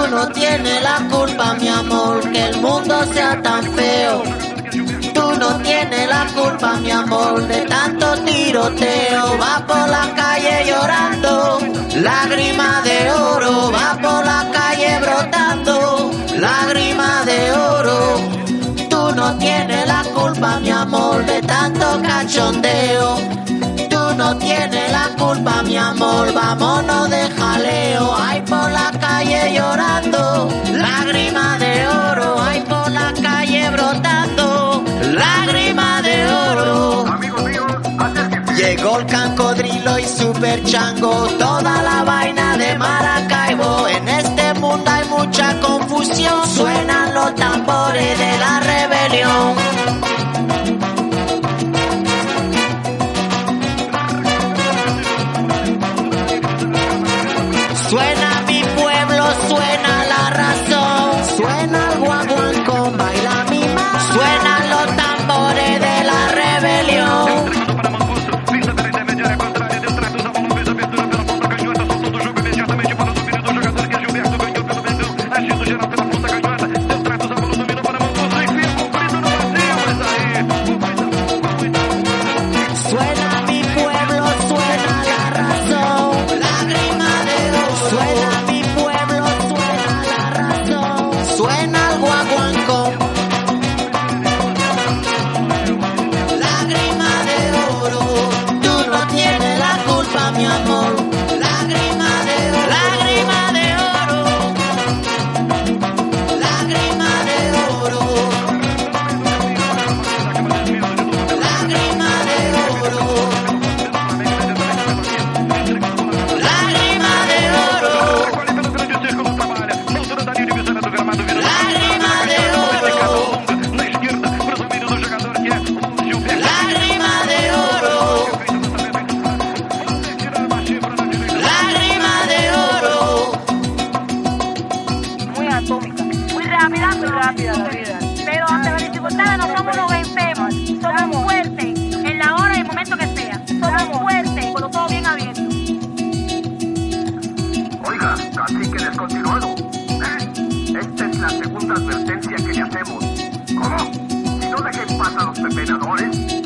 Tú no tienes la culpa, mi amor, que el mundo sea tan feo. Tú no tienes la culpa, mi amor, de tanto tiroteo. Va por la calle llorando, lágrima de oro. Va por la calle brotando, lágrima de oro. Tú no tienes la culpa, mi amor, de tanto cachondeo. Tú no tienes la culpa, mi amor, vámonos de jaleo. Ay, por la calle llorando, lágrima de oro. Ay, por la calle brotando, lágrima de oro. Llegó el cancodrilo y super chango, toda la vaina de Maracaibo. En este mundo hay mucha confusión, suenan los tambores de la rebelión. Suena mi pueblo, suena la razón, suena el guaguancó, baila mi mamá. Suenan los tambores de la rebelión. Suena mi pueblo, suena la razón, lágrima de oro. Suena mi pueblo, suena la razón, suena el guaguancó, lágrima de oro. Tú no tienes la culpa, mi amor, lágrima de oro. Lágrima de oro, lágrima de oro, lágrima de oro, lágrima de oro, lágrima de oro, lágrima de oro, lágrima de oro. Muy atómica, muy rápida la vida. Pero ante las dificultades no somos los vencemos, somos fuertes en la hora y el momento que sea. Somos fuertes cuando todo bien abierto. Oiga, cacique descontinuado. Esta es la segunda advertencia que le hacemos. ¿Cómo? Si no dejen pasar a los pepenadores,